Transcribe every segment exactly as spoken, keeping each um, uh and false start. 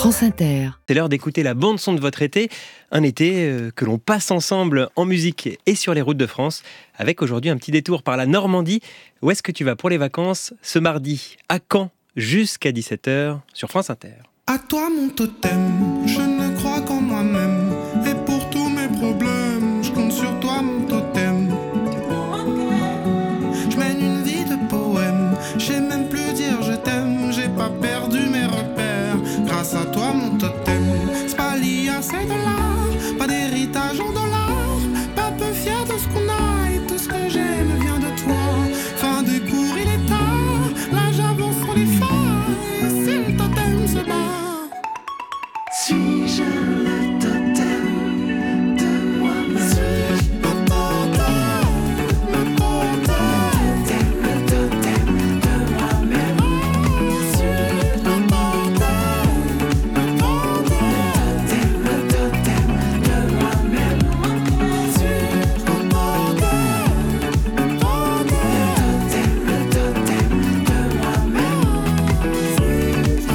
France Inter. C'est l'heure d'écouter la bande-son de votre été, un été euh, que l'on passe ensemble en musique et sur les routes de France, avec aujourd'hui un petit détour par la Normandie. Où est-ce que tu vas pour les vacances ce mardi? À Caen, jusqu'à dix-sept heures sur France Inter. À toi mon totem, je ne crois qu'en moi-même. Et pour tous mes problèmes, je compte sur toi mon totem. Je mène une vie de poème, je sais même plus dire je t'aime. J'ai pas perdu mes repères, grâce à toi mon totem. C'est pas lié à ces dollars, pas d'héritage en dollars. Pas peu fier de ce qu'on a et tout ce que j'aime vient de toi. Fin des cours il est tard, là j'avance sur les phares. Et si le totem se bat, suis-je le totem de moi-même? Suis-je le totem, le totem, le totem de moi-même? Suis-je le totem, le totem, le totem de moi-même? Suis-je le totem, le totem, le totem de moi-même? Suis-je le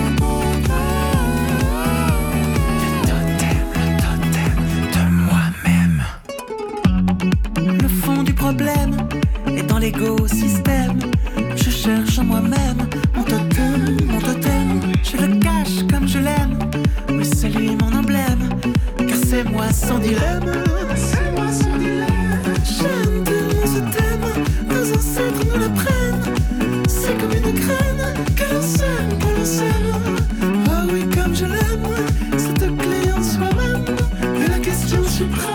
Le fond du problème est dans l'écosystème. Je cherche en moi-même mon totem, mon totem. Je le cache comme je l'aime, mais c'est lui mon emblème. Car c'est moi sans dilemme, c'est moi sans dilemme. J'aime tellement ce thème, nos ancêtres nous l'apprennent. C'est comme une graine que l'on sème, que l'on sème. Ah oui, comme je l'aime, cette clé en soi-même est la question suprême.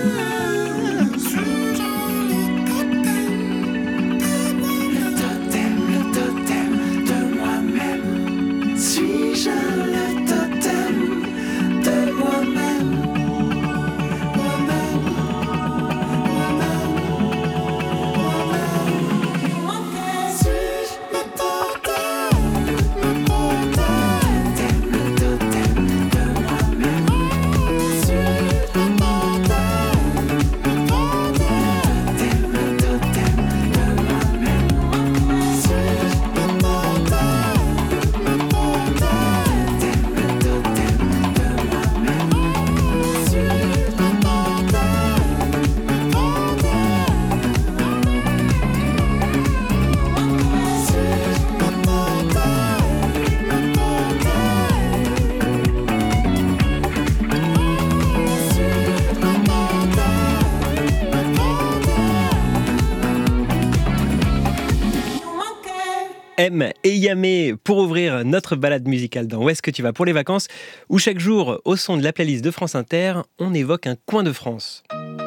M et Yamé pour ouvrir notre balade musicale dans Où est-ce que tu vas pour les vacances, où chaque jour, au son de la playlist de France Inter, on évoque un coin de France.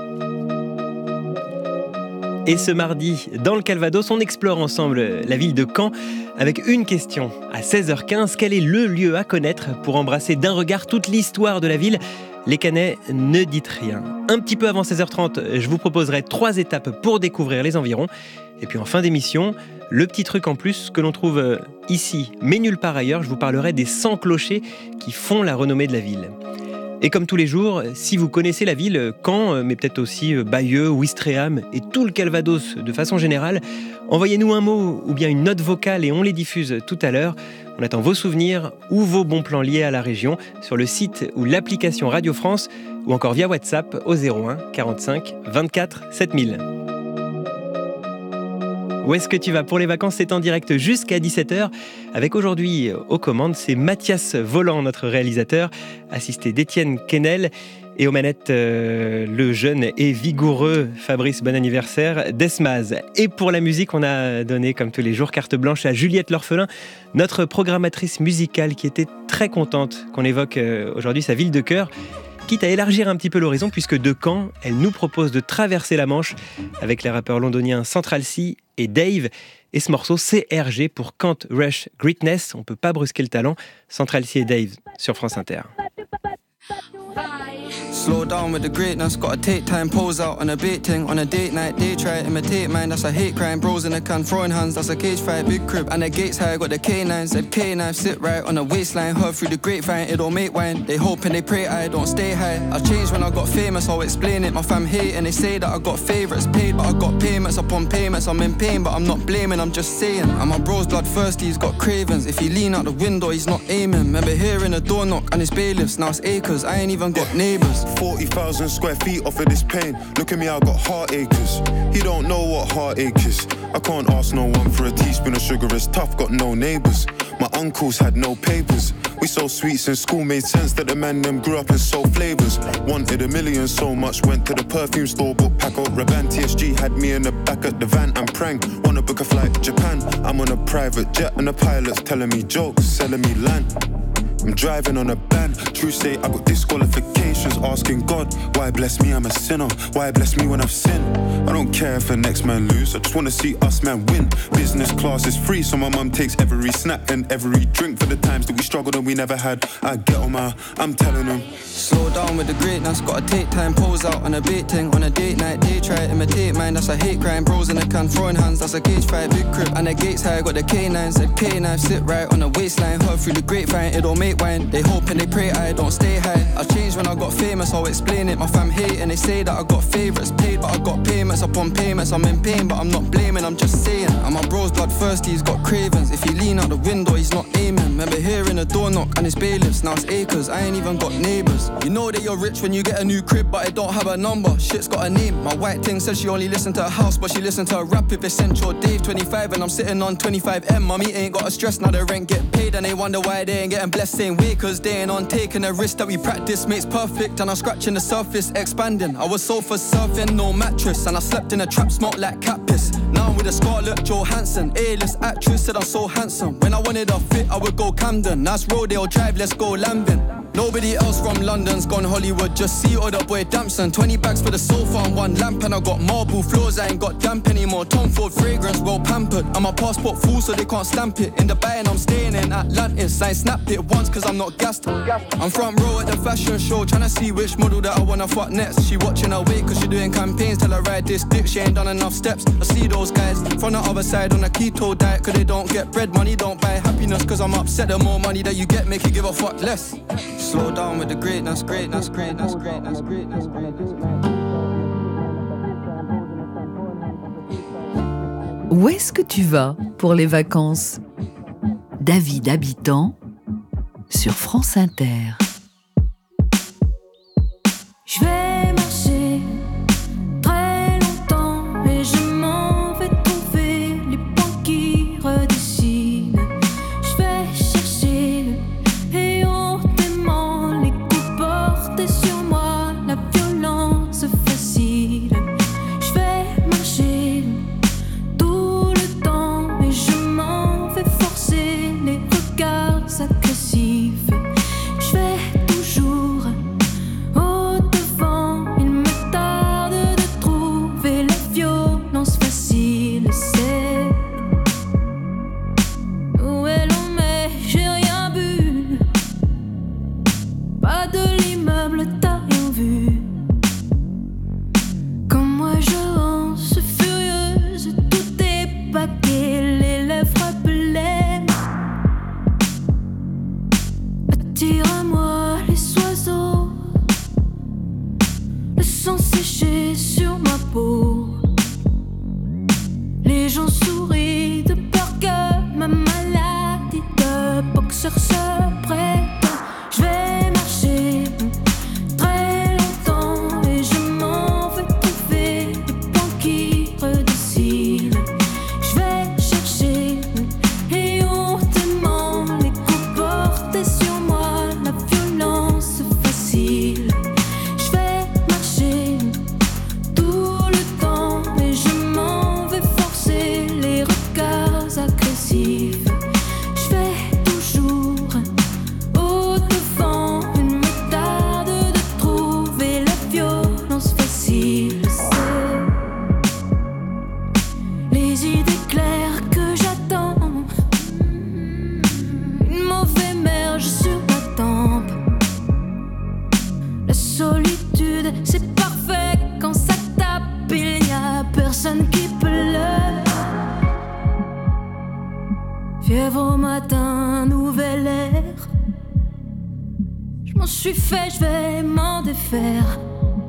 Et ce mardi, dans le Calvados, on explore ensemble la ville de Caen avec une question. À seize heures quinze, quel est le lieu à connaître pour embrasser d'un regard toute l'histoire de la ville? Les Canets, ne dites rien. Un petit peu avant seize heures trente, je vous proposerai trois étapes pour découvrir les environs. Et puis en fin d'émission, le petit truc en plus que l'on trouve ici, mais nulle part ailleurs, je vous parlerai des cent clochers qui font la renommée de la ville. Et comme tous les jours, si vous connaissez la ville, Caen, mais peut-être aussi Bayeux, Ouistreham et tout le Calvados de façon générale, envoyez-nous un mot ou bien une note vocale et on les diffuse tout à l'heure. On attend vos souvenirs ou vos bons plans liés à la région sur le site ou l'application Radio France ou encore via WhatsApp au zéro un quarante-cinq vingt-quatre sept mille. Où est-ce que tu vas pour les vacances? C'est en direct jusqu'à dix-sept heures. Avec aujourd'hui aux commandes, c'est Mathias Voland, notre réalisateur, assisté d'Étienne Quesnel. Et aux manettes, euh, le jeune et vigoureux Fabrice, bon anniversaire, Desmaz. Et pour la musique, on a donné, comme tous les jours, carte blanche à Juliette L'Orphelin, notre programmatrice musicale qui était très contente qu'on évoque euh, aujourd'hui sa ville de cœur. Quitte à élargir un petit peu l'horizon, puisque de Caen, elle nous propose de traverser la Manche avec les rappeurs londoniens Central C et Dave. Et ce morceau, C R G pour Can't Rush Greatness. On ne peut pas brusquer le talent. Central C et Dave sur France Inter. Bye. Slow down with the greatness, gotta take time, pose out on a bait ting. On a date night, they try to imitate mine, that's a hate crime. Bros in the can, throwing hands, that's a cage fight. Big crib, and the gates high, got the K nine. Said K nine, sit right on the waistline. Heard through the grapevine, it don't make wine. They hope and they pray I don't stay high. I changed when I got famous, I'll explain it. My fam hate and they say that I got favourites paid, but I got payments upon payments. I'm in pain, but I'm not blaming, I'm just saying. And my bro's blood thirsty, he's got cravings. If he lean out the window, he's not aiming. Remember hearing a door knock and it's bailiffs, now it's acres. I ain't even got neighbours. forty thousand square feet off of this pain. Look at me, I got heart acres. He don't know what heartache is. I can't ask no one for a teaspoon of sugar, it's tough, got no neighbours. My uncles had no papers. We sold sweets in school, made sense that the man them grew up and sold flavours. Wanted a million so much, went to the perfume store, bought Paco Rabanne. T S G had me in the back at the van, I'm prank. Wanna book a flight to Japan, I'm on a private jet and the pilot's telling me jokes, selling me land. I'm driving on a ban, true say I got disqualifications. Asking God, why bless me, I'm a sinner. Why bless me when I've sinned? I don't care if the next man lose, I just wanna see us man win. Business class is free, so my mum takes every snack and every drink for the times that we struggled and we never had. I get on my, I'm telling them. Slow down with the greatness, gotta take time, pose out on a bait ting. On a date night, they try to imitate mine, that's a hate crime. Bros in the can, throwing hands, that's a cage fight. Big crib, and the gates high, got the K nine. Said K nine, sit right on the waistline. Heard through the grapevine, it don't make wine. They hope and they pray I don't stay high. I changed when I got famous, I'll explain it. My fam hate and they say that I got favourites paid, but I got payments upon payments. I'm in pain, but I'm not blaming, I'm just saying. And my bro's blood thirsty, he's got cravings. If he lean out the window, he's not aiming. Remember hearing a door knock and it's bailiffs, now it's acres. I ain't even got neighbours. You know that you're rich when you get a new crib, but it don't have a number. Shit's got a name. My white thing said she only listened to her house, but she listened to a rap if it's Central Dave twenty-five, and I'm sitting on twenty-five M. Mommy ain't got a stress, now the rent get paid, and they wonder why they ain't getting blessed same way, cause they ain't on taking a risk that we practice makes perfect, and I'm scratching the surface, expanding. I was sofa surfing, no mattress, and I slept in a trap, smoked like cat piss. Now I'm with a Scarlett Johansson, A-list actress, said I'm so handsome. When I wanted a fit, I would go Camden. Nice Rodeo Drive, let's go Lambin. Nobody else from London's gone Hollywood, just see other boy Damson. Twenty bags for the sofa and one lamp, and I got marble floors, I ain't got damp anymore. Tom Ford fragrance, well pampered, and my passport full so they can't stamp it. In the bay and I'm staying in Atlantis, I ain't snapped it once cause I'm not gassed. I'm front row at the fashion show, tryna see which model that I wanna fuck next. She watching her weight cause she doing campaigns, tell her ride this dick, she ain't done enough steps. I see those guys from the other side on a keto diet, cause they don't get bread, money don't buy happiness. Cause I'm upset, the more money that you get make you give a fuck less. Slow down with the greatness, greatness, greatness, greatness, greatness, greatness. Où est-ce que tu vas pour les vacances? David Habitant sur France Inter. Je vais marcher très longtemps et je m'en vais trouver les points qui redessinent. Je vais chercher et hautement les coups portés sur moi, la violence facile. Je vais marcher tout le temps et je m'en vais forcer les regards agressifs. Je vais toujours au devant, il me tarde de trouver la violence facile. C'est où est l'on met, j'ai rien vu. Pas de l'immeuble, t'as rien vu. Comme moi je hanse furieuse, tout est paquet, les lèvres pleines. Attire à moi les oiseaux, le sang séché sur ma peau. Les gens sourient de peur que ma maladie de boxeur se prête. Je vais marcher très longtemps et je m'en vais trouver les points qui redessinent. Je vais chercher et hautement les coups portés sur moi, la violence facile. Je vais marcher tout le temps. m'en suis fait, je vais m'en défaire.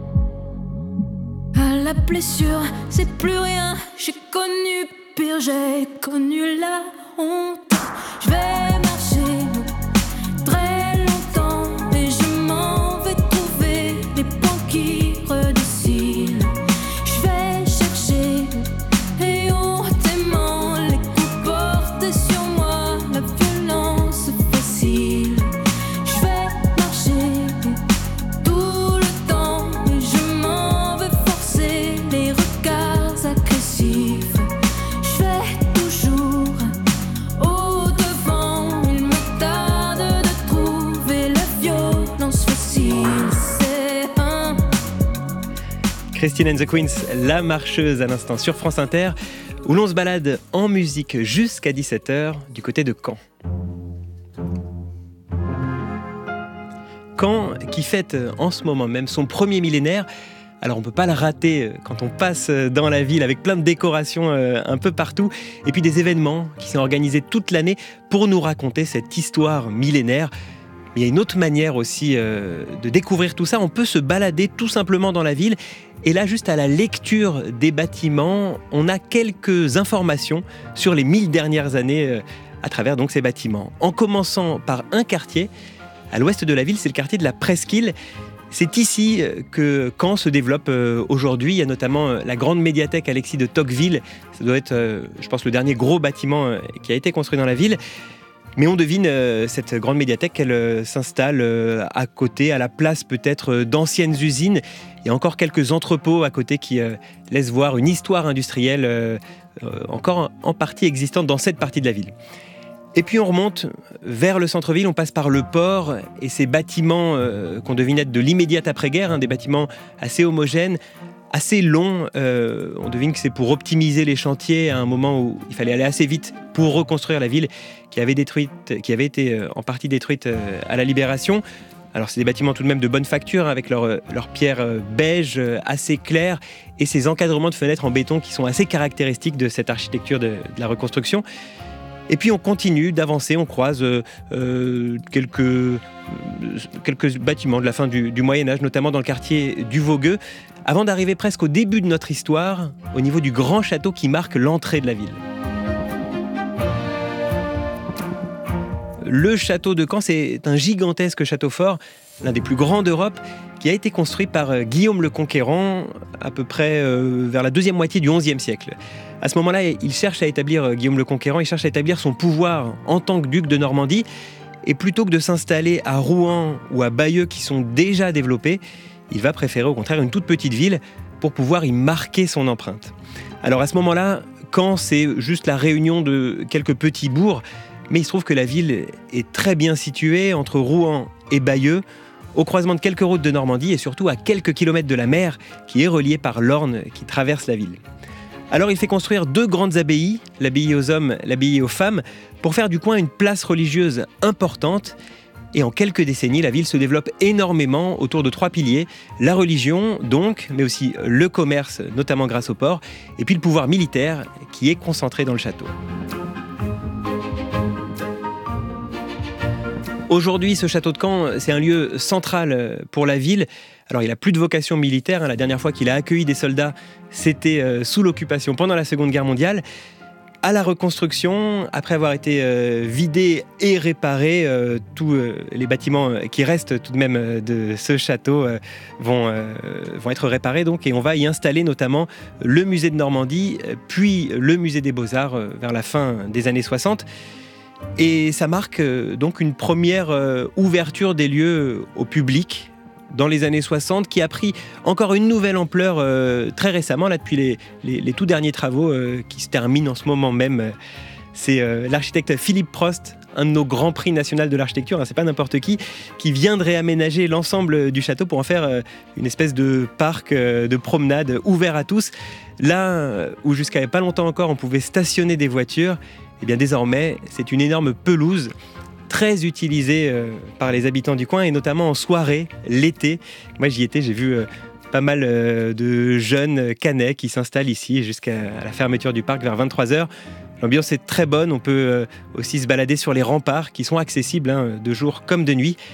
À la blessure, c'est plus rien. J'ai connu pire, j'ai connu la honte. Je vais marcher très longtemps et je m'en vais trouver les points qui redessinent. Je vais chercher et hontément les coups portés sur moi, la violence facile. Je vais marcher tout le temps et je m'en vais forcer les regards agressifs. Je vais toujours au devant, il me tarde de trouver la violence facile. C'est un Christine and the Queens, la marcheuse à l'instant sur France Inter, où l'on se balade en musique jusqu'à dix-sept heures du côté de Caen. Caen qui fête en ce moment même son premier millénaire. Alors on ne peut pas le rater quand on passe dans la ville avec plein de décorations un peu partout et puis des événements qui sont organisés toute l'année pour nous raconter cette histoire millénaire. Mais il y a une autre manière aussi euh, de découvrir tout ça. On peut se balader tout simplement dans la ville. Et là, juste à la lecture des bâtiments, on a quelques informations sur les mille dernières années euh, à travers donc ces bâtiments. En commençant par un quartier, à l'ouest de la ville, c'est le quartier de la Presqu'île. C'est ici que Caen se développe aujourd'hui. Il y a notamment la grande médiathèque Alexis de Tocqueville. Ça doit être, je pense, le dernier gros bâtiment qui a été construit dans la ville. Mais on devine cette grande médiathèque qu'elle s'installe à côté, à la place peut-être d'anciennes usines. Il y a encore quelques entrepôts à côté qui laissent voir une histoire industrielle encore en partie existante dans cette partie de la ville. Et puis on remonte vers le centre-ville, on passe par le port et ces bâtiments euh, qu'on devine être de l'immédiate après-guerre, hein, des bâtiments assez homogènes, assez longs. Euh, on devine que c'est pour optimiser les chantiers à un moment où il fallait aller assez vite pour reconstruire la ville qui avait, détruite, qui avait été euh, en partie détruite euh, à la Libération. Alors c'est des bâtiments tout de même de bonne facture, hein, avec leurs leur pierres euh, beige euh, assez claires et ces encadrements de fenêtres en béton qui sont assez caractéristiques de cette architecture de, de la reconstruction. Et puis on continue d'avancer, on croise euh, quelques, euh, quelques bâtiments de la fin du, du Moyen-Âge, notamment dans le quartier du Vogueux, avant d'arriver presque au début de notre histoire, au niveau du grand château qui marque l'entrée de la ville. Le château de Caen, c'est un gigantesque château fort, l'un des plus grands d'Europe, qui a été construit par Guillaume le Conquérant à peu près euh, vers la deuxième moitié du onzième siècle. À ce moment-là, il cherche à établir, Guillaume le Conquérant, il cherche à établir son pouvoir en tant que duc de Normandie. Et plutôt que de s'installer à Rouen ou à Bayeux qui sont déjà développés, il va préférer au contraire une toute petite ville pour pouvoir y marquer son empreinte. Alors à ce moment-là, Caen, c'est juste la réunion de quelques petits bourgs, mais il se trouve que la ville est très bien située entre Rouen et Bayeux, au croisement de quelques routes de Normandie et surtout à quelques kilomètres de la mer qui est reliée par l'Orne qui traverse la ville. Alors il fait construire deux grandes abbayes, l'abbaye aux hommes, l'abbaye aux femmes, pour faire du coin une place religieuse importante. Et en quelques décennies, la ville se développe énormément autour de trois piliers. La religion, donc, mais aussi le commerce, notamment grâce au port, et puis le pouvoir militaire qui est concentré dans le château. Aujourd'hui, ce château de Caen, c'est un lieu central pour la ville. Alors, il n'a plus de vocation militaire. La dernière fois qu'il a accueilli des soldats, c'était sous l'occupation pendant la Seconde Guerre mondiale. À la reconstruction, après avoir été euh, vidé et réparé, euh, tous euh, les bâtiments qui restent tout de même de ce château euh, vont, euh, vont être réparés. Donc, et on va y installer notamment le musée de Normandie, puis le musée des Beaux-Arts euh, vers la fin des années soixante. Et ça marque euh, donc une première euh, ouverture des lieux au public dans les années soixante, qui a pris encore une nouvelle ampleur euh, très récemment, là, depuis les, les, les tout derniers travaux euh, qui se terminent en ce moment même. C'est euh, l'architecte Philippe Prost, un de nos grands prix nationaux de l'architecture, hein, c'est pas n'importe qui, qui vient de réaménager l'ensemble du château pour en faire euh, une espèce de parc euh, de promenade ouvert à tous. Là où jusqu'à il n'y a pas longtemps encore on pouvait stationner des voitures, et bien désormais c'est une énorme pelouse très utilisé euh, par les habitants du coin et notamment en soirée, l'été. Moi j'y étais, j'ai vu euh, pas mal euh, de jeunes Canets qui s'installent ici jusqu'à la fermeture du parc vers vingt-trois heures. L'ambiance est très bonne, on peut euh, aussi se balader sur les remparts qui sont accessibles hein, de jour comme de nuit.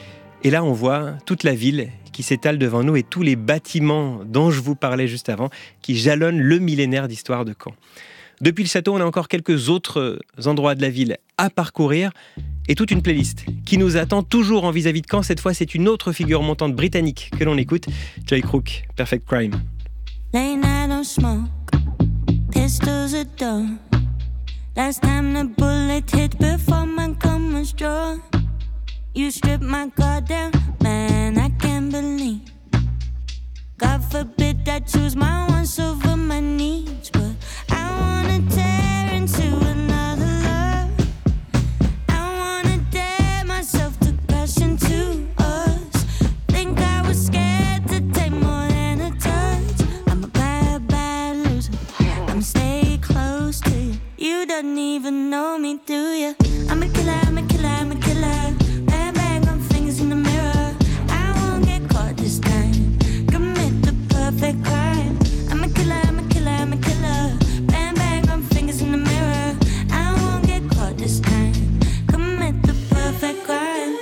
Et là, on voit toute la ville qui s'étale devant nous et tous les bâtiments dont je vous parlais juste avant, qui jalonnent le millénaire d'histoire de Caen. Depuis le château, on a encore quelques autres endroits de la ville à parcourir et toute une playlist qui nous attend toujours en vis-à-vis de Caen. Cette fois, c'est une autre figure montante britannique que l'on écoute, Joy Crook, Perfect Crime. Late night on smoke, pistols are done. Last time the bullet hit before my gun was drawn. You stripped my guard down, man, I can't believe. God forbid I choose my wants over my needs, but I wanna tear into another love. I wanna dare myself to crash into us. Think I was scared to take more than a touch. I'm a bad, bad loser. I'm stay close to you. You don't even know me, do you? I'm a killer, I'm a killer, I'm a killer. Bang, bang on fingers in the mirror. I won't get caught this time. Commit the perfect crime. I'm a killer, I'm a killer, I'm a killer. Bang, bang on fingers in the mirror. I won't get caught this time. Commit the perfect crime.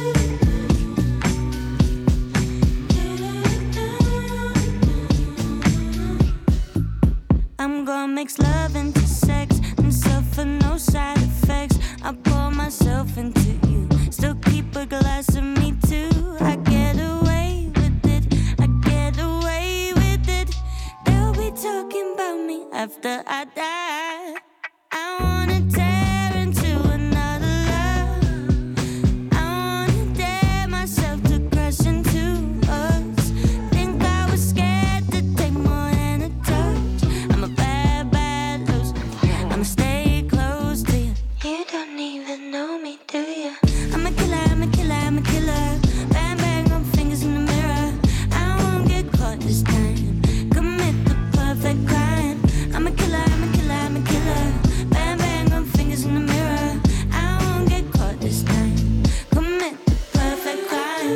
I'm gonna mix love into sex and suffer no side effects. I pour myself into you, still keep a glass of me too. I get away with it, I get away with it. They'll be talking about me after I die. I wanna tear into another love. I wanna dare myself to crash into us. Think I was scared to take more than a touch. I'm a bad, bad loser. I'ma stay close to you. You don't even know me, do you? I'm a killer, I'm a killer, I'm a killer. Bang, bang on fingers in the mirror. I won't get caught this time. Commit the perfect crime. I'm a killer, I'm a killer, I'm a killer. Bang, bang on fingers in the mirror. I won't get caught this time. Commit the perfect crime.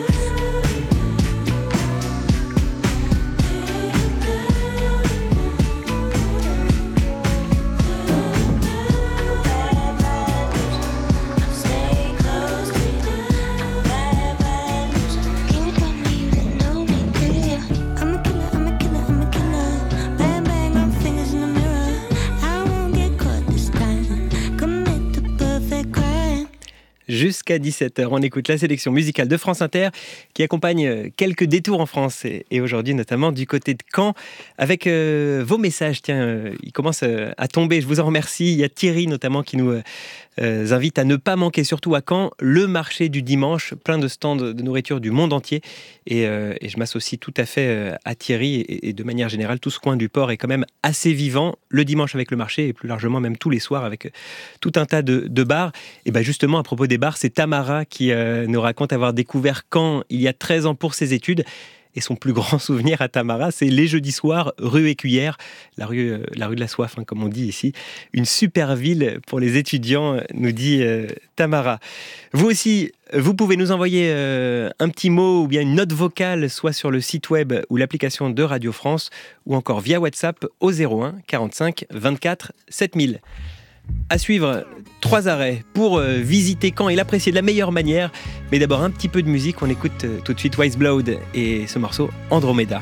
Stay close to you. I'm bad, bad loser. You don't even know me, do you? I'm a killer, I'm a killer, I'm a killer. Bang, bang on fingers in the mirror. I won't get caught this time. Commit the perfect crime. Jusqu'à dix-sept heures, on écoute la sélection musicale de France Inter qui accompagne quelques détours en France et, et aujourd'hui notamment du côté de Caen avec euh, vos messages. Tiens, euh, ils commencent euh, à tomber, je vous en remercie. Il y a Thierry notamment qui nous euh, invite à ne pas manquer, surtout à Caen, le marché du dimanche, plein de stands de nourriture du monde entier. Et, euh, et je m'associe tout à fait euh, à Thierry et, et de manière générale, tout ce coin du port est quand même assez vivant, le dimanche avec le marché et plus largement même tous les soirs avec tout un tas de, de bars. Et bien justement, à propos des bars, c'est Tamara qui euh, nous raconte avoir découvert Caen il y a treize ans pour ses études. Et son plus grand souvenir à Tamara, c'est les jeudis soirs, rue Écuyère, la rue, euh, la rue de la soif, hein, comme on dit ici. Une super ville pour les étudiants, nous dit euh, Tamara. Vous aussi, vous pouvez nous envoyer euh, un petit mot ou bien une note vocale, soit sur le site web ou l'application de Radio France, ou encore via WhatsApp au zéro un quarante-cinq vingt-quatre sept mille. À suivre, trois arrêts pour euh, visiter Caen et l'apprécier de la meilleure manière. Mais d'abord, un petit peu de musique. On écoute euh, tout de suite Wise Blood et ce morceau Andromeda.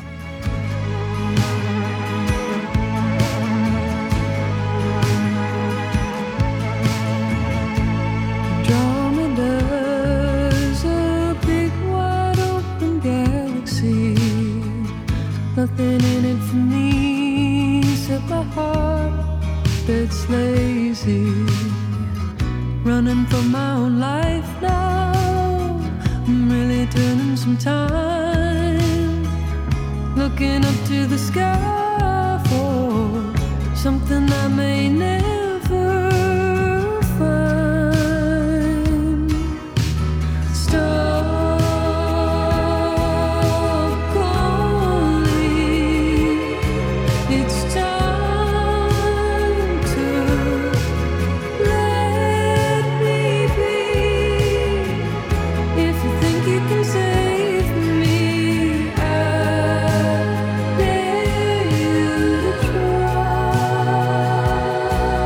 Andromeda's a big wide open galaxy. Nothing in it for me except my heart that's lazy, running for my own life now. I'm really turning some time, looking up to the sky for something I may never find. Stop calling, it's time. Try.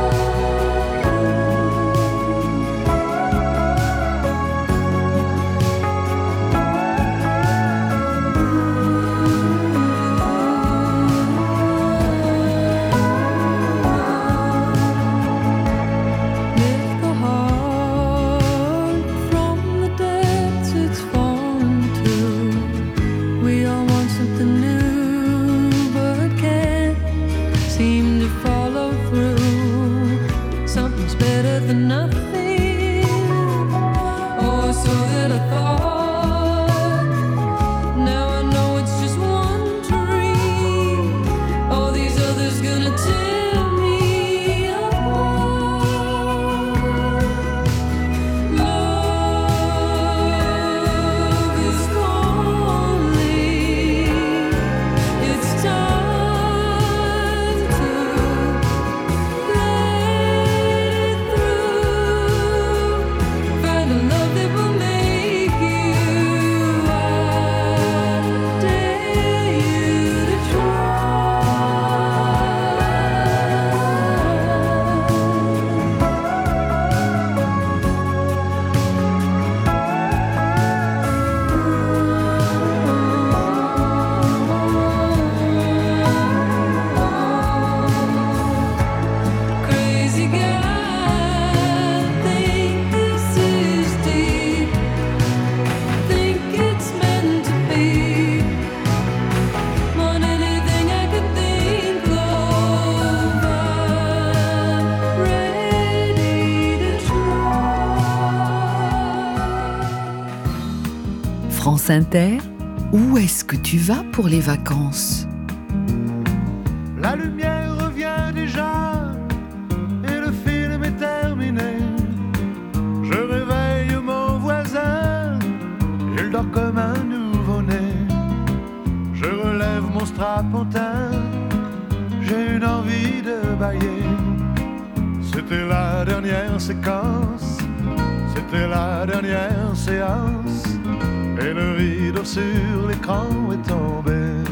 France Inter, où est-ce que tu vas pour les vacances ? La lumière revient déjà et le film est terminé. Je réveille mon voisin, il dort comme un nouveau-né. Je relève mon strapontin, j'ai une envie de bailler. C'était la dernière séquence, c'était la dernière séance, et le rideau sur l'écran est tombé.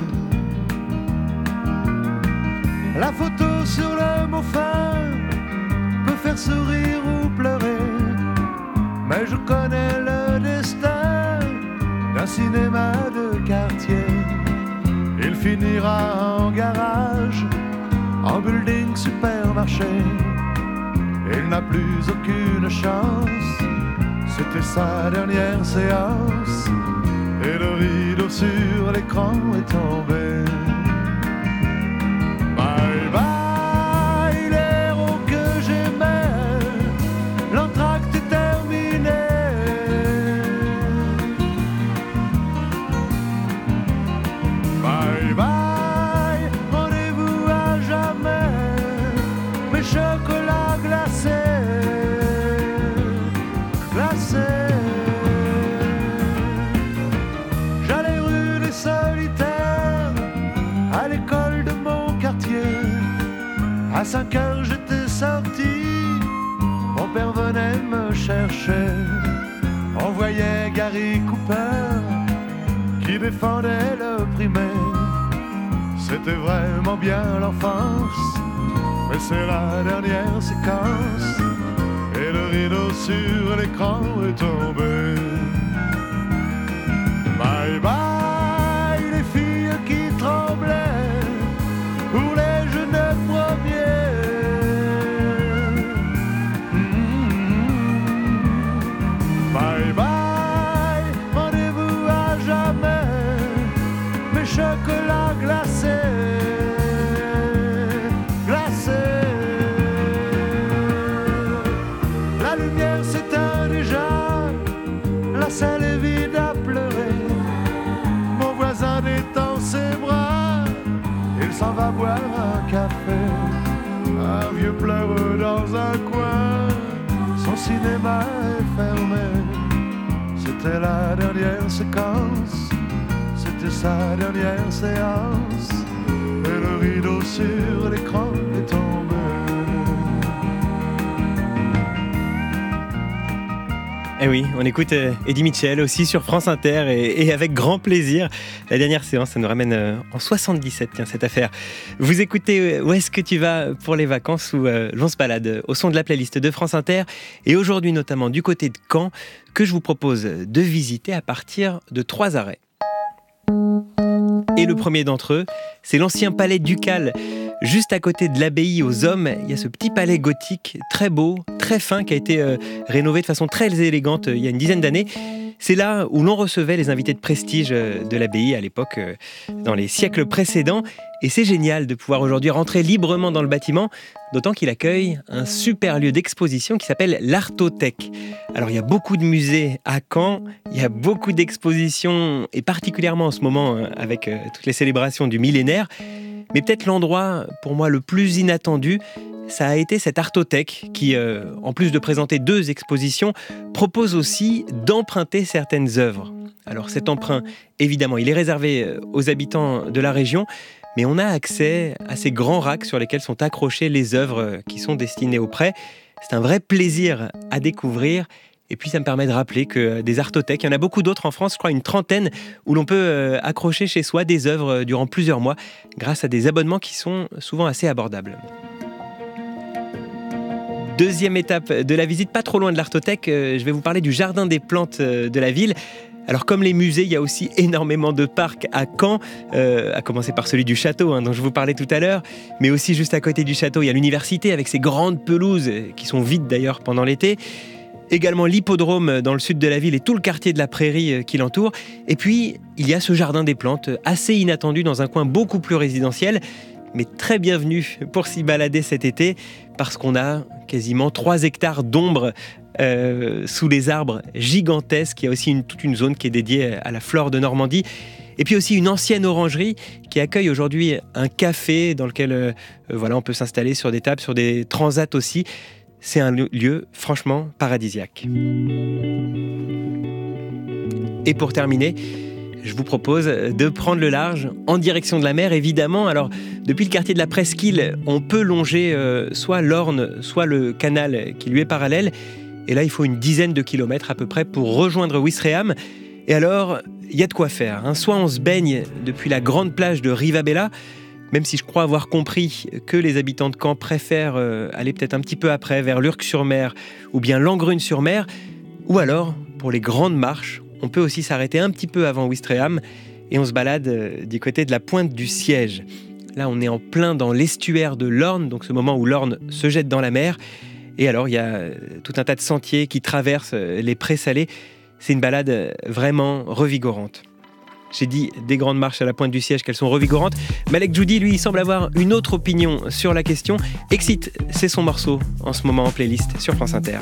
La photo sur le mot fin peut faire sourire ou pleurer, mais je connais le destin d'un cinéma de quartier. Il finira en garage, en building supermarché. Il n'a plus aucune chance, c'était sa dernière séance, et le rideau sur l'écran est tombé. Bye bye, l'héros que j'aimais, l'entracte est terminé. Bye bye, rendez-vous à jamais, mes chocolats glacés, glacés. J'allais rue des Solitaires, à l'école de mon quartier. À cinq heures j'étais sorti, mon père venait me chercher. On voyait Gary Cooper qui défendait le primaire. C'était vraiment bien l'enfance, mais c'est la dernière séquence, et le rideau sur l'écran est tombé. Bye bye, les filles qui tremblaient pour les jeunes premiers. Mmh. Bye bye, rendez-vous à jamais, mes chocolats glacés, glacés. La lumière s'éteint déjà, la salle est vide à pleurer. Mon voisin détend ses bras, il s'en va boire un café. Un vieux pleure dans un coin, son cinéma est fermé. C'était la dernière séquence, c'était sa dernière séance, et le rideau sur l'écran est tombé. Eh oui, on écoute euh, Eddie Mitchell aussi sur France Inter et, et avec grand plaisir. La dernière séance, ça nous ramène euh, en soixante-dix-sept, tiens, cette affaire. Vous écoutez euh, Où est-ce que tu vas pour les vacances, où euh, l'on se balade euh, au son de la playlist de France Inter, et aujourd'hui notamment du côté de Caen, que je vous propose de visiter à partir de trois arrêts. Et le premier d'entre eux, c'est l'ancien palais ducal. Juste à côté de l'abbaye aux Hommes, il y a ce petit palais gothique très beau, très fin, qui a été euh, rénové de façon très élégante euh, il y a une dizaine d'années. C'est là où l'on recevait les invités de prestige euh, de l'abbaye à l'époque, euh, dans les siècles précédents. Et c'est génial de pouvoir aujourd'hui rentrer librement dans le bâtiment, d'autant qu'il accueille un super lieu d'exposition qui s'appelle l'Artothèque. Alors il y a beaucoup de musées à Caen, il y a beaucoup d'expositions, et particulièrement en ce moment euh, avec euh, toutes les célébrations du millénaire. Mais peut-être l'endroit, pour moi, le plus inattendu, ça a été cette Artothèque qui, euh, en plus de présenter deux expositions, propose aussi d'emprunter certaines œuvres. Alors cet emprunt, évidemment, il est réservé aux habitants de la région, mais on a accès à ces grands racks sur lesquels sont accrochées les œuvres qui sont destinées aux prêts. C'est un vrai plaisir à découvrir. Et puis ça me permet de rappeler que des artothèques, il y en a beaucoup d'autres en France, je crois une trentaine, où l'on peut accrocher chez soi des œuvres durant plusieurs mois, grâce à des abonnements qui sont souvent assez abordables. Deuxième étape de la visite, pas trop loin de l'Artothèque, je vais vous parler du jardin des plantes de la ville. Alors comme les musées, il y a aussi énormément de parcs à Caen, euh, à commencer par celui du château hein, dont je vous parlais tout à l'heure, mais aussi juste à côté du château, il y a l'université avec ses grandes pelouses, qui sont vides d'ailleurs pendant l'été. Également l'hippodrome dans le sud de la ville et tout le quartier de la Prairie qui l'entoure. Et puis, il y a ce jardin des plantes assez inattendu dans un coin beaucoup plus résidentiel, mais très bienvenu pour s'y balader cet été, parce qu'on a quasiment trois hectares d'ombre euh, sous les arbres gigantesques. Il y a aussi une, toute une zone qui est dédiée à la flore de Normandie. Et puis aussi une ancienne orangerie qui accueille aujourd'hui un café dans lequel euh, voilà, on peut s'installer sur des tables, sur des transats aussi. C'est un lieu franchement paradisiaque. Et pour terminer, je vous propose de prendre le large en direction de la mer, évidemment. Alors, depuis le quartier de la Presqu'île, on peut longer euh, soit l'Orne, soit le canal qui lui est parallèle. Et là, il faut une dizaine de kilomètres à peu près pour rejoindre Ouistreham. Et alors, il y a de quoi faire, hein. Soit on se baigne depuis la grande plage de Rivabella, même si je crois avoir compris que les habitants de Caen préfèrent euh, aller peut-être un petit peu après, vers Lurques-sur-Mer ou bien Langrune-sur-Mer. Ou alors, pour les grandes marches, on peut aussi s'arrêter un petit peu avant Ouistreham et on se balade euh, du côté de la pointe du Siège. Là, on est en plein dans l'estuaire de l'Orne, donc ce moment où l'Orne se jette dans la mer. Et alors, il y a euh, tout un tas de sentiers qui traversent euh, les prés salés. C'est une balade vraiment revigorante. J'ai dit des grandes marches à la pointe du Siège qu'elles sont revigorantes. Malek Djoudi, lui, il semble avoir une autre opinion sur la question. Exit, c'est son morceau en ce moment en playlist sur France Inter.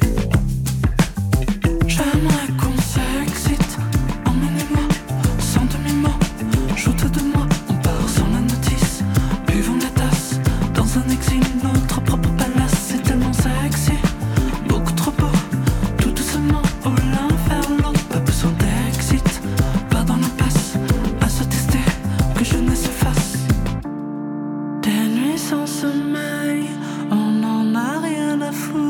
J'aimerais qu'on s'excite, emmenez-moi, sans demi-mot, joute de moi, on part sans la notice, buvons la tasse, dans un exil, notre propre palace, c'est tellement sexy, beaucoup trop beau, tout doucement, oh l'un vers l'autre, pas besoin d'exit, pas dans l'impasse, à se tester, que jeunesse efface, des nuits sans sommeil, on n'en a rien à foutre.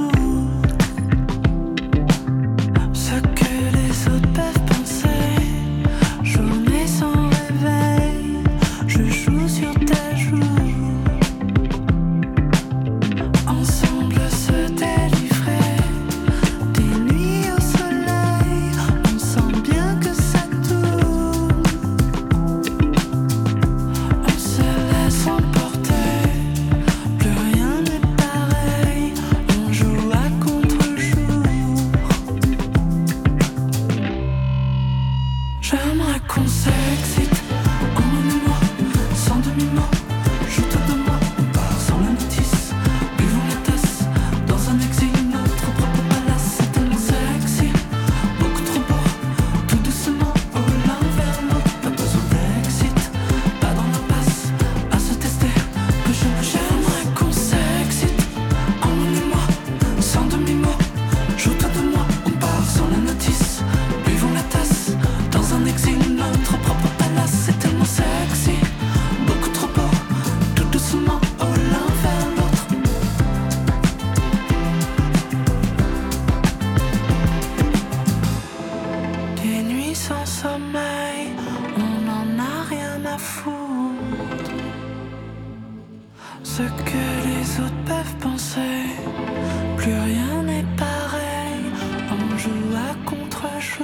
Ce que les autres peuvent penser, plus rien n'est pareil, on joue à contre-jour.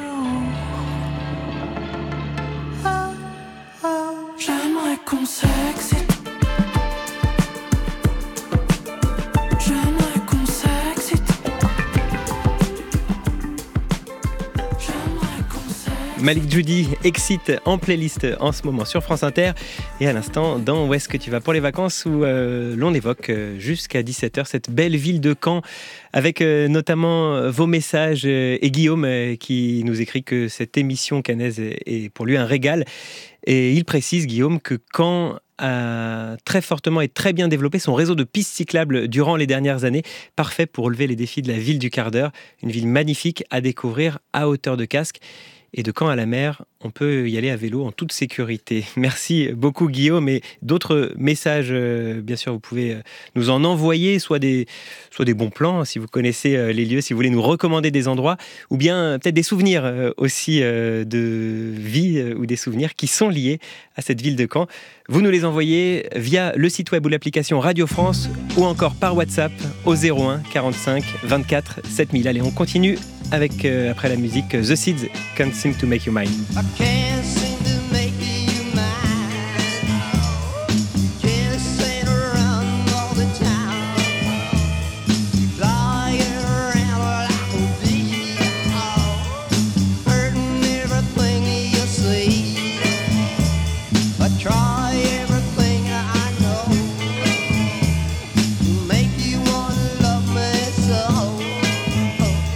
Oh, oh, j'aimerais qu'on s'excite. J'aimerais qu'on s'excite. J'aimerais qu'on s'excite. Malek Djoudi, Exit en playlist en ce moment sur France Inter. Et à l'instant, dans Où est-ce que tu vas pour les vacances, où euh, l'on évoque euh, jusqu'à dix-sept heures cette belle ville de Caen, avec euh, notamment euh, vos messages euh, et Guillaume euh, qui nous écrit que cette émission caennaise est, est pour lui un régal. Et il précise, Guillaume, que Caen a très fortement et très bien développé son réseau de pistes cyclables durant les dernières années, parfait pour relever les défis de la ville du quart d'heure, une ville magnifique à découvrir à hauteur de casque. Et de Caen à la mer, on peut y aller à vélo en toute sécurité. Merci beaucoup Guillaume, et d'autres messages, euh, bien sûr, vous pouvez nous en envoyer, soit des, soit des bons plans, si vous connaissez euh, les lieux, si vous voulez nous recommander des endroits, ou bien euh, peut-être des souvenirs euh, aussi euh, de vie euh, ou des souvenirs qui sont liés à cette ville de Caen. Vous nous les envoyez via le site web ou l'application Radio France, ou encore par WhatsApp au zéro un quarante-cinq vingt-quatre sept mille. Allez, on continue avec, euh, après la musique, The Seeds, Can't Seem to Make You Mine. I can't seem to make you mine. Just sit around all the time, flying around like a bee, hurting everything you see. I try everything I know to make you wanna love me so.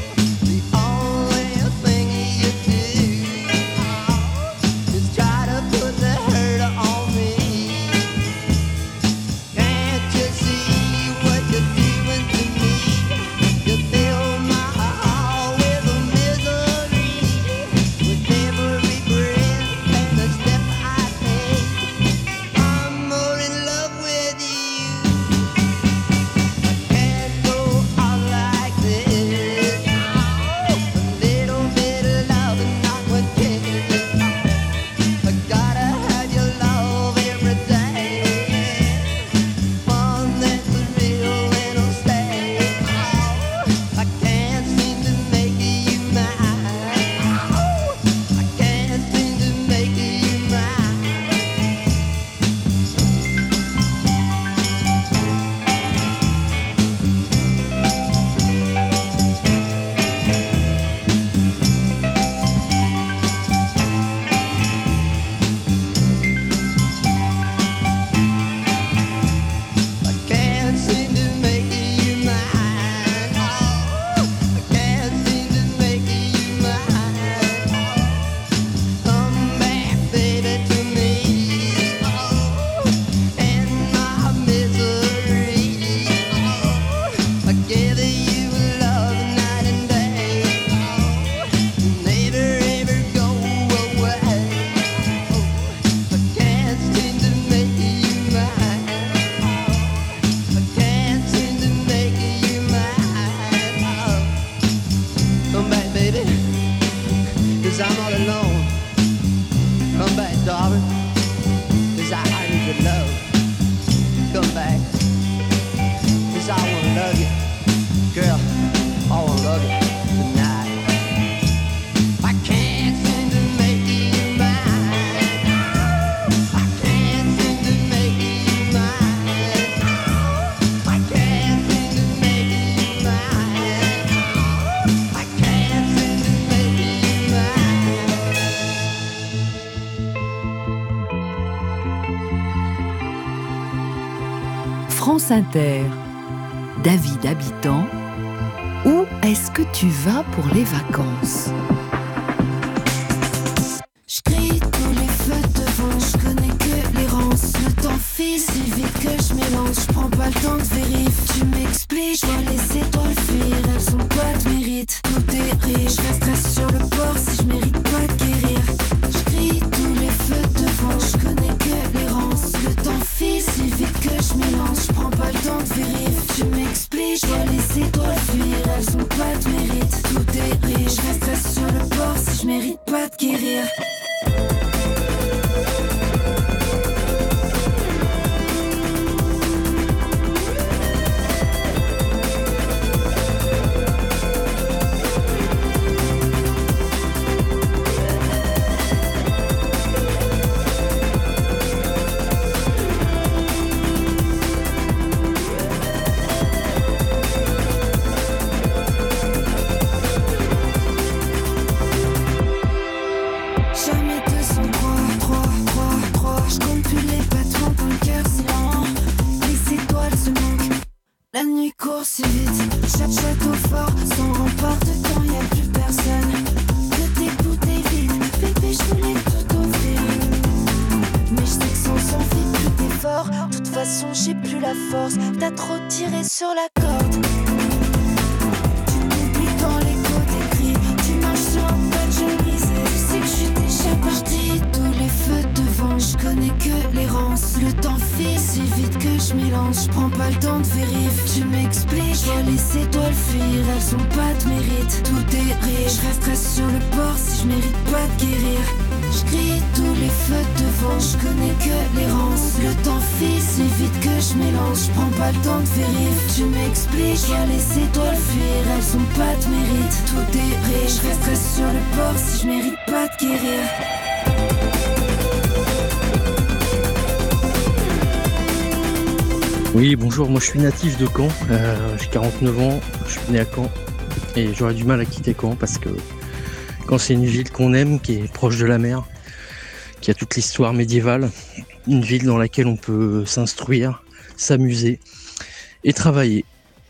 France Inter. David Habitant, où est-ce que tu vas pour les vacances ? J'crie tous les feux devant, j'connais que l'errance. Le temps file si vite que j'mélange, j'prends pas le temps de vérif. Tu m'expliques, j'dois laisser toi le fuir. Elles ont pas de mérite, tout est riche. J'resterai sur le port si j'mérite pas de guérir. J'crie tous les feux devant, j'connais que l'errance. Le temps file si vite que j'mélange, j'prends pas le temps de vérif. Tu m'expliques, j'dois laisser toi le fuir. Elles ont pas de mérite, tout est riche. J'resterai sur le port si j'mérite pas de guérir. Jamais deux cent trois, trois, trois, trois. J'compte plus les battements dans le cœur, c'est lent. Les étoiles se manquent, la nuit court si vite. Chaque château fort, sans rempart de temps, y'a plus personne. Que tes bouteilles vides, bébé, j'voulais tout offrir. Mais j'sais que sans s'en fait plus d'efforts. De toute façon, j'ai plus la force. T'as trop tiré sur la corde. Tu m'oublies dans l'écho des cris. Tu marches sur un pas de chemise. Tu sais que j'suis déjà parti. Tous les feux devant, j'connais que l'errance. Le temps file si vite que j'mélange. J'prends pas le temps de vérif. Tu m'expliques, j'dois laisser toi le fuir. Elles ont pas de mérite, tout est riche. J'resterai sur le port si j'mérite pas de guérir. J'crie tous les feux devant, j'connais que l'errance. Le temps file si vite que j'mélange. J'prends pas le temps de vérif. Tu m'expliques, j'dois laisser toi le fuir. Elles ont pas de mérite, tout est riche. J'resterai sur le port si j'mérite pas de guérir. Oui, bonjour, moi je suis natif de Caen, euh, j'ai quarante-neuf ans, je suis né à Caen et j'aurais du mal à quitter Caen parce que Caen c'est une ville qu'on aime, qui est proche de la mer, qui a toute l'histoire médiévale, une ville dans laquelle on peut s'instruire, s'amuser et travailler.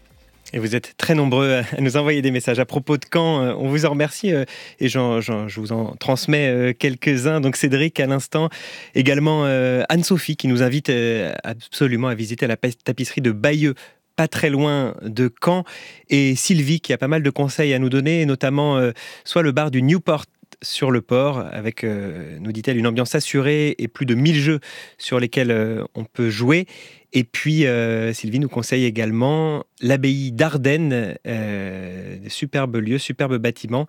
Et vous êtes très nombreux à nous envoyer des messages à propos de Caen. On vous en remercie et j'en, j'en, je vous en transmets quelques-uns. Donc Cédric à l'instant, également Anne-Sophie qui nous invite absolument à visiter la tapisserie de Bayeux, pas très loin de Caen, et Sylvie qui a pas mal de conseils à nous donner, notamment soit le bar du Newport sur le port, avec, euh, nous dit-elle, une ambiance assurée et plus de mille jeux sur lesquels euh, on peut jouer. Et puis, euh, Sylvie nous conseille également l'abbaye d'Ardennes, euh, de superbes lieux, superbes bâtiments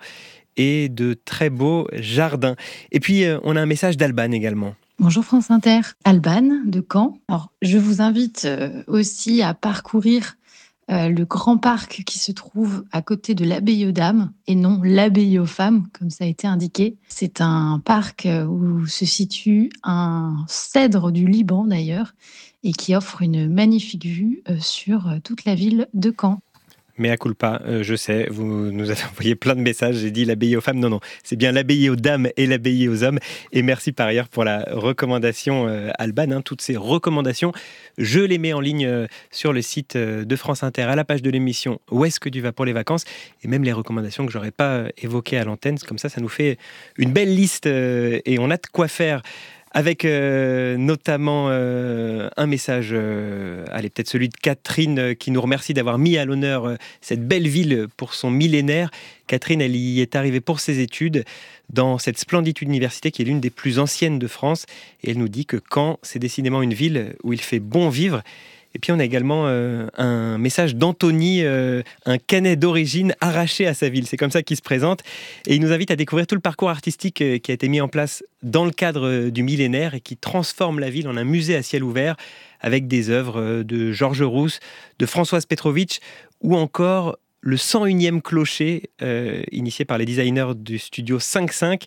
et de très beaux jardins. Et puis, euh, on a un message d'Alban également. Bonjour France Inter, Alban de Caen. Alors, je vous invite euh, aussi à parcourir Euh, le grand parc qui se trouve à côté de l'abbaye aux dames et non l'abbaye aux femmes, comme ça a été indiqué. C'est un parc où se situe un cèdre du Liban d'ailleurs et qui offre une magnifique vue sur toute la ville de Caen. Mea culpa, euh, je sais, vous nous avez envoyé plein de messages, j'ai dit l'abbaye aux femmes, non, non, c'est bien l'abbaye aux dames et l'abbaye aux hommes. Et merci par ailleurs pour la recommandation, euh, Alban, hein, toutes ces recommandations, je les mets en ligne euh, sur le site euh, de France Inter, à la page de l'émission Où est-ce que tu vas pour les vacances, et même les recommandations que j'aurais pas euh, évoquées à l'antenne, comme ça, ça nous fait une belle liste euh, et on a de quoi faire. Avec euh, notamment euh, un message, euh, allez, peut-être celui de Catherine euh, qui nous remercie d'avoir mis à l'honneur euh, cette belle ville pour son millénaire. Catherine, elle y est arrivée pour ses études dans cette splendide université qui est l'une des plus anciennes de France. Et elle nous dit que Caen, c'est décidément une ville où il fait bon vivre. Et puis on a également euh, un message d'Anthony, euh, un Canet d'origine arraché à sa ville. C'est comme ça qu'il se présente. Et il nous invite à découvrir tout le parcours artistique euh, qui a été mis en place dans le cadre euh, du millénaire et qui transforme la ville en un musée à ciel ouvert avec des œuvres euh, de Georges Rousse, de Françoise Petrovitch ou encore le cent unième clocher euh, initié par les designers du studio cinq cinq.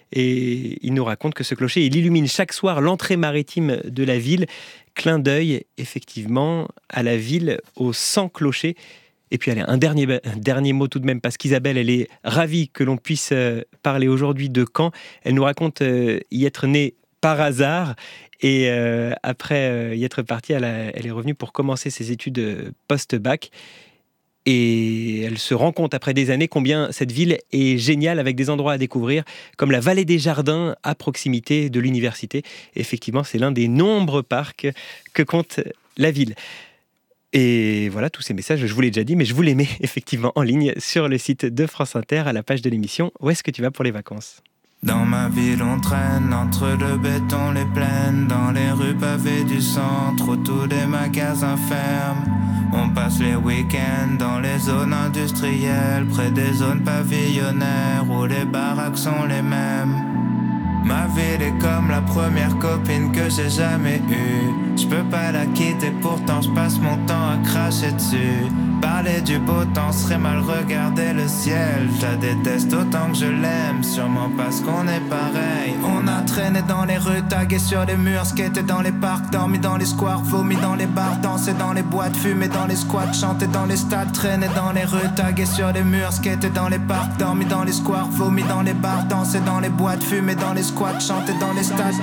Et il nous raconte que ce clocher, il illumine chaque soir l'entrée maritime de la ville. Clin d'œil, effectivement, à la ville aux cent clochers. Et puis, allez, un dernier, un dernier mot tout de même, parce qu'Isabelle, elle est ravie que l'on puisse parler aujourd'hui de Caen. Elle nous raconte y être née par hasard Et euh, après euh, y être partie, elle, a, elle est revenue pour commencer ses études post-bac. Et elle se rend compte après des années combien cette ville est géniale avec des endroits à découvrir comme la Vallée des Jardins à proximité de l'université. Effectivement, c'est l'un des nombreux parcs que compte la ville. Et voilà, tous ces messages, je vous l'ai déjà dit, mais je vous les mets effectivement en ligne sur le site de France Inter à la page de l'émission « Où est-ce que tu vas pour les vacances ?» Dans ma ville on traîne entre le béton, les plaines, dans les rues pavées du centre où tous les magasins ferment. On passe les week-ends dans les zones industrielles, près des zones pavillonnaires où les baraques sont les mêmes. Ma ville est comme la première copine que j'ai jamais eue. Je peux pas la quitter, pourtant je passe mon temps à cracher dessus. Parler du beau temps serait mal regarder le ciel. Je la déteste autant que je l'aime, sûrement parce qu'on est pareil. On a traîné dans les rues, tagué sur les murs, skaté dans les parcs, dormi dans les squares, vomi dans les bars, dansé dans les boîtes, fumé dans les squats, chanté dans les stades, traîné dans les rues, tagué sur les murs, skaté dans les parcs, dormi dans les squares, vomi dans les bars, dansé dans les boîtes, fumé dans les squats, chanté dans les stades.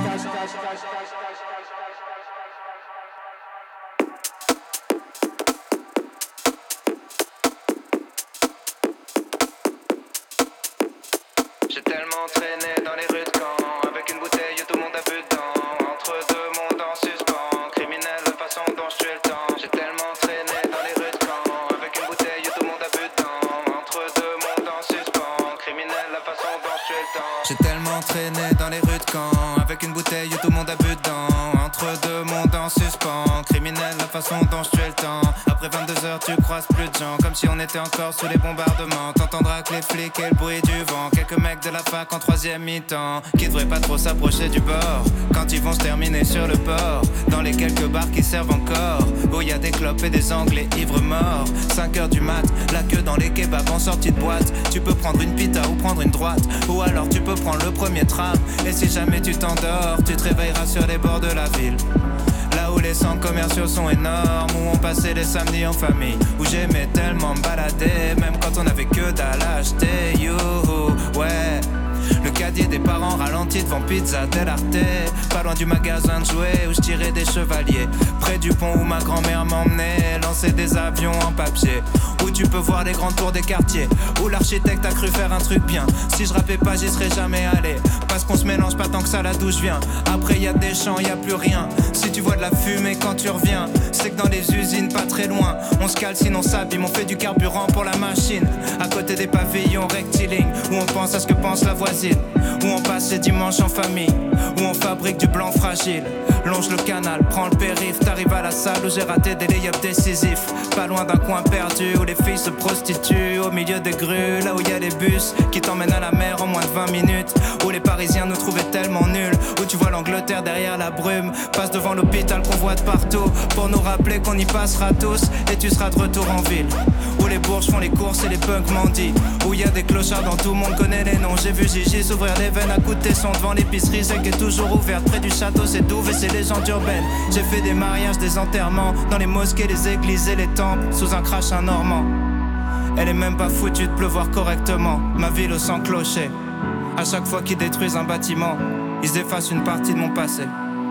J'ai tellement traîné dans les rues de Caen, avec une bouteille où tout le monde a bu dedans, entre deux mondes en suspens, criminel la façon dont je tue le temps. J'ai tellement traîné dans les rues de Caen, avec une bouteille où tout le monde a bu dedans, entre deux mondes en suspens, criminel la façon dont je tue le temps. J'ai tellement traîné dans les rues de Caen, avec une bouteille où tout le monde a bu dedans, entre deux mondes en suspens, criminel la façon dont je tue le temps. Après vingt-deux heures tu croises plus de gens, comme si on était encore sous les bombardements. T'entendras que les flics et le bruit du vent, quelques mecs de la fac en troisième mi-temps qui devraient pas trop s'approcher du bord quand ils vont se terminer sur le port, dans les quelques bars qui servent encore, où y a des clopes et des anglais ivres morts. Cinq heures du mat, la queue dans les kebabs en sortie de boîte. Tu peux prendre une pita ou prendre une droite, ou alors tu peux prendre le premier tram. Et si jamais tu t'endors, tu te réveilleras sur les bords de la ville, là où les centres commerciaux sont énormes, où on passait les samedis en famille, où j'aimais tellement me balader, même quand on avait que dalle à acheter. Youhou, ouais. Le caddie des parents ralenti devant Pizza Del Arte, pas loin du magasin de jouets où je tirais des chevaliers, près du pont où ma grand-mère m'emmenait lancer des avions en papier, où tu peux voir les grandes tours des quartiers, où l'architecte a cru faire un truc bien. Si je rappais pas, j'y serais jamais allé, parce qu'on se mélange pas tant que ça là d'où je viens. Après y a des champs, y a plus rien. Si tu vois de la fumée quand tu reviens, c'est que dans les usines pas très loin, on se calcine, on s'abîme, on fait du carburant pour la machine, à côté des pavillons rectilignes, où on pense à ce que pense la voisine, où on passe les dimanches en famille, où on fabrique du blanc fragile. Longe le canal, prends le périph', t'arrives à la salle où j'ai raté des lay-ups décisifs, pas loin d'un coin perdu où les filles se prostituent, au milieu des grues, là où y a les bus qui t'emmènent à la mer en moins de vingt minutes, où les Parisiens nous trouvaient tellement nuls, où tu vois l'Angleterre derrière la brume, passe devant l'hôpital qu'on voit de partout, pour nous rappeler qu'on y passera tous, et tu seras de retour en ville, où les bourges font les courses et les punks mendient, où y a des clochards dont tout le monde connaît les noms. J'ai vu Gigi s'ouvrir les veines à coups de tesson devant l'épicerie, c'est qui est toujours ouverte près du château, c'est Douve et c'est légendes urbaines. J'ai fait des mariages, des enterrements, dans les mosquées, les églises et les temples, sous un crachin normand. Elle est même pas foutue de pleuvoir correctement, ma ville au sang clocher. À chaque fois qu'ils détruisent un bâtiment, ils effacent une partie de mon passé.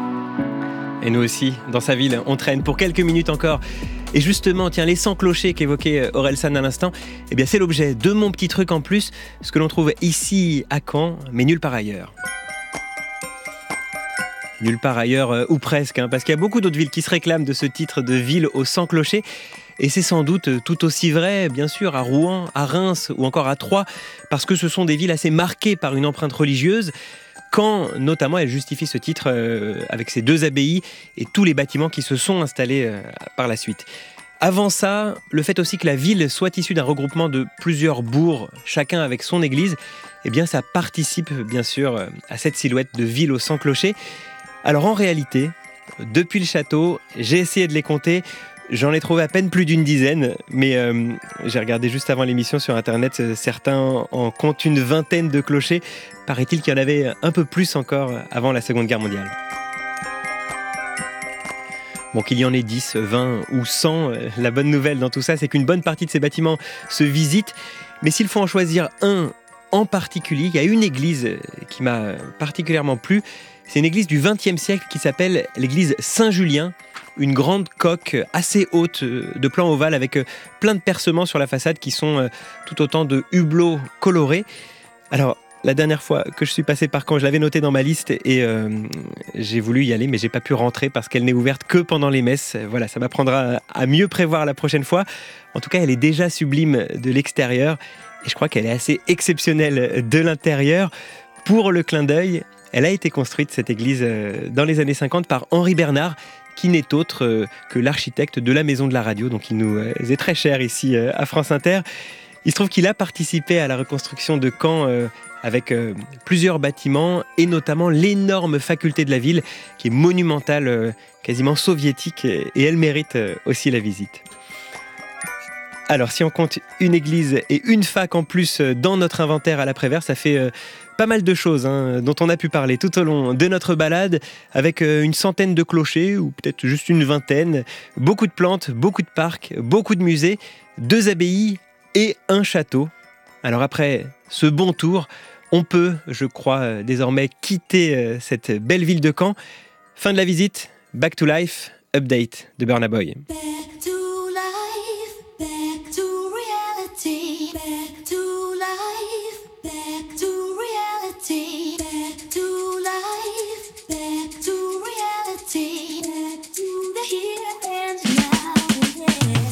Et nous aussi, dans sa ville, on traîne pour quelques minutes encore. Et justement, tiens, les cent clochers qu'évoquait Orelsan à l'instant, eh bien c'est l'objet de mon petit truc en plus, ce que l'on trouve ici à Caen, mais nulle part ailleurs. Nulle part ailleurs, euh, ou presque, hein, parce qu'il y a beaucoup d'autres villes qui se réclament de ce titre de ville aux cent clochers. Et c'est sans doute tout aussi vrai, bien sûr, à Rouen, à Reims ou encore à Troyes, parce que ce sont des villes assez marquées par une empreinte religieuse. Caen, notamment, elle justifie ce titre euh, avec ses deux abbayes et tous les bâtiments qui se sont installés euh, par la suite. Avant ça, le fait aussi que la ville soit issue d'un regroupement de plusieurs bourgs, chacun avec son église, eh bien ça participe bien sûr à cette silhouette de ville aux cent clochers. Alors en réalité, depuis le château, j'ai essayé de les compter. J'en ai trouvé à peine plus d'une dizaine, mais euh, j'ai regardé juste avant l'émission sur internet, certains en comptent une vingtaine de clochers. Paraît-il qu'il y en avait un peu plus encore avant la Seconde Guerre mondiale. Bon, qu'il y en ait dix, vingt ou cent, la bonne nouvelle dans tout ça, c'est qu'une bonne partie de ces bâtiments se visitent. Mais s'il faut en choisir un en particulier. Il y a une église qui m'a particulièrement plu. C'est une église du vingtième siècle qui s'appelle l'église Saint-Julien. Une grande coque assez haute de plan ovale avec plein de percements sur la façade qui sont tout autant de hublots colorés. Alors, la dernière fois que je suis passé par Caen, je l'avais noté dans ma liste et euh, j'ai voulu y aller, mais j'ai pas pu rentrer parce qu'elle n'est ouverte que pendant les messes. Voilà, ça m'apprendra à mieux prévoir la prochaine fois. En tout cas, elle est déjà sublime de l'extérieur et je crois qu'elle est assez exceptionnelle de l'intérieur. Pour le clin d'œil, elle a été construite, cette église, dans les années cinquante par Henri Bernard, qui n'est autre que l'architecte de la Maison de la Radio, donc il nous est très cher ici à France Inter. Il se trouve qu'il a participé à la reconstruction de Caen euh, avec euh, plusieurs bâtiments et notamment l'énorme faculté de la ville qui est monumentale, euh, quasiment soviétique et, et elle mérite euh, aussi la visite. Alors si on compte une église et une fac en plus dans notre inventaire à la Prévert, ça fait euh, pas mal de choses hein, dont on a pu parler tout au long de notre balade avec euh, une centaine de clochers ou peut-être juste une vingtaine, beaucoup de plantes, beaucoup de parcs, beaucoup de musées, deux abbayes et un château. Alors après ce bon tour, on peut, je crois, désormais quitter cette belle ville de Caen. Fin de la visite, Back to Life, update de Burna Boy. Back to life, back to reality, back to life, back to reality, back to life, back to reality, back to the here and now, yeah.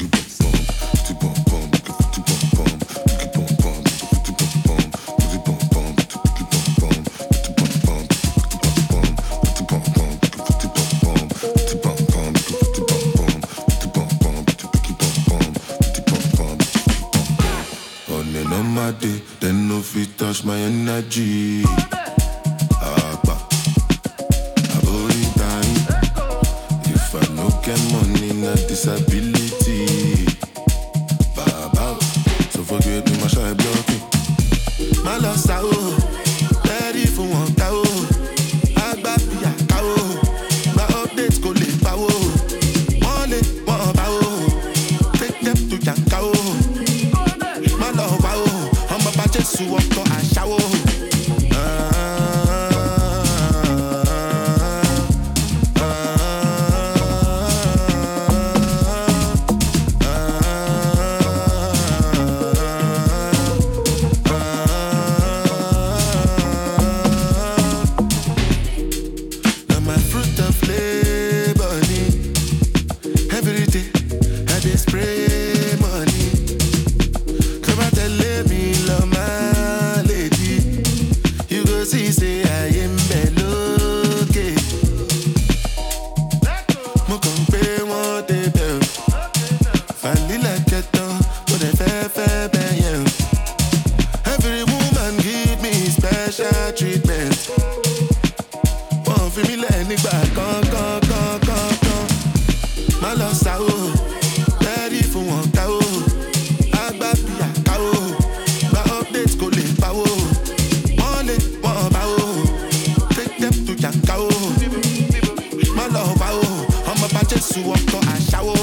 My day, then no fit touch my energy. Abba, abori time. If I no get money, na disability. Baba, so forget me, my shy blocking. My lost out, ready for one cow. Agba pia cow. My updates go late power. One day, one power. Take them to your cow. My love power. Just to walk on a shower. Now my fruit of labor, every day I dey spray money. Come out and let me love my. See, say I am below. Mo kàn pé wọ́n débẹ̀ o. Vanilla kẹtàn, mo dẹ̀ fẹ́ fẹ́ bẹ́ẹ̀ yẹn o. Every woman give me special treatment. Wọ́n fi mí lẹ̀ nígbà kan kan kan kan kan. Má lọ sá o, ready fún wọn ká o. Àgbà bíyà ká o. Gba update kò lè pa o. To walk on a shower.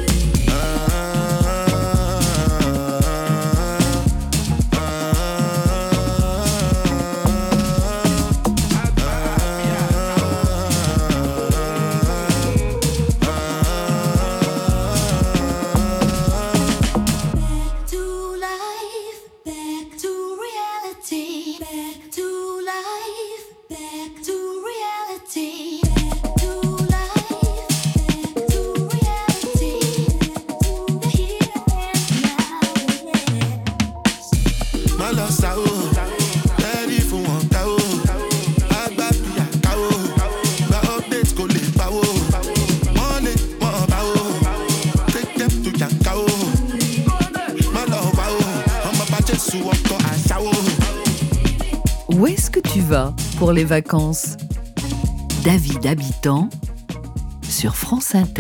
Où est-ce que tu vas pour les vacances? David Habitant sur France Inter.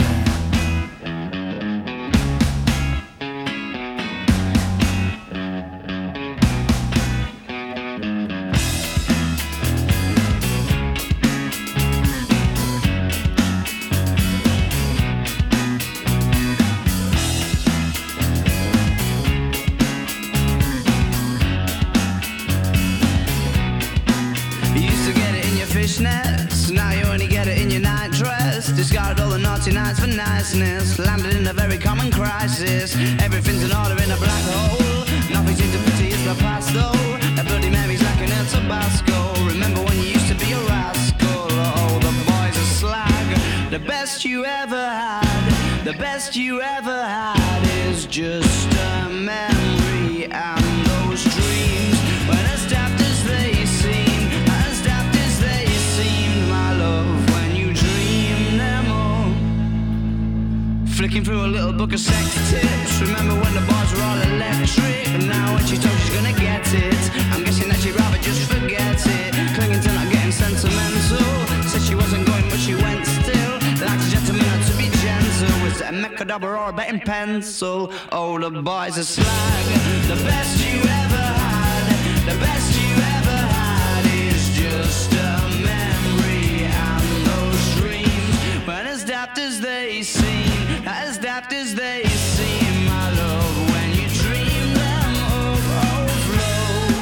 Discarded all the naughty nights for niceness. Landed in a very common crisis. Everything's in order in a black hole. Nothing seems to pity it's the past though. That Bloody Mary's like an El Tabasco. Remember when you used to be a rascal? Oh, the boys are slag. The best you ever had, the best you ever had is just a memory. And those dreams, when as daft as they seem, as daft as they seemed, my love, when you dream them all. Flicking through a little book of sex tips. Remember when the bars were all electric? And now when she told she's gonna get it, I'm guessing that she'd rather just forget it. Clinging to not getting sentimental. Said she wasn't going but she went still. Like a gentleman had to be gentle. Was it a Mechadabra or a betting pencil? Oh, the boys are slag. The best you ever had, the best you ever had is just a memory. And those dreams, when as daft as they seem, as daft as they seem, my love, when you dream them overflow.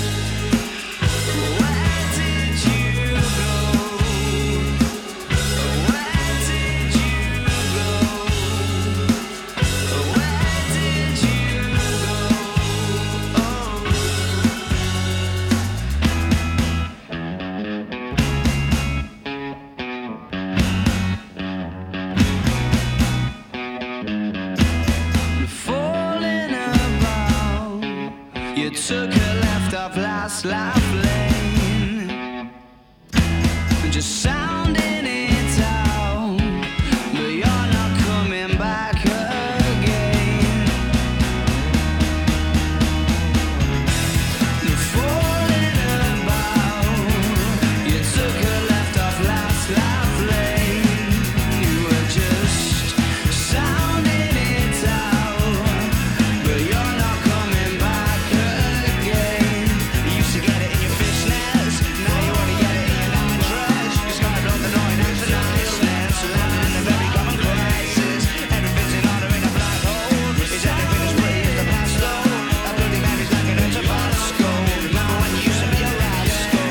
Where did you go? Where did you go? Where did you go? Oh. Falling about, you took a left off last life lane, just sounding it out, but you're not coming back again. Falling about, you took a left off last life lane, you were just sounding it out, but you're not coming back again. You used to get it in your fishnets, now you only get it in your nightdress. You scarred up the noise and the niceness, landing in a very common crisis. Everything's in order in a black hole. Is everything as pretty as the past though? That Bloody Mary's like an El Tabasco. Remember when you used to be a rascal?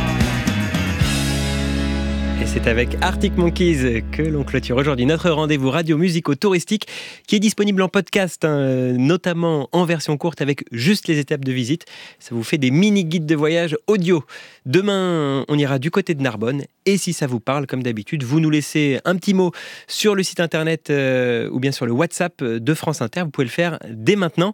Et c'est avec Arctic Monkeys que l'on clôture aujourd'hui notre rendez-vous radio musico-touristique qui est disponible en podcast, hein, notamment en version courte avec juste les étapes de visite. Ça vous fait des mini-guides de voyage audio. Demain, on ira du côté de Narbonne. Et si ça vous parle, comme d'habitude, vous nous laissez un petit mot sur le site internet euh, ou bien sur le WhatsApp de France Inter. Vous pouvez le faire dès maintenant.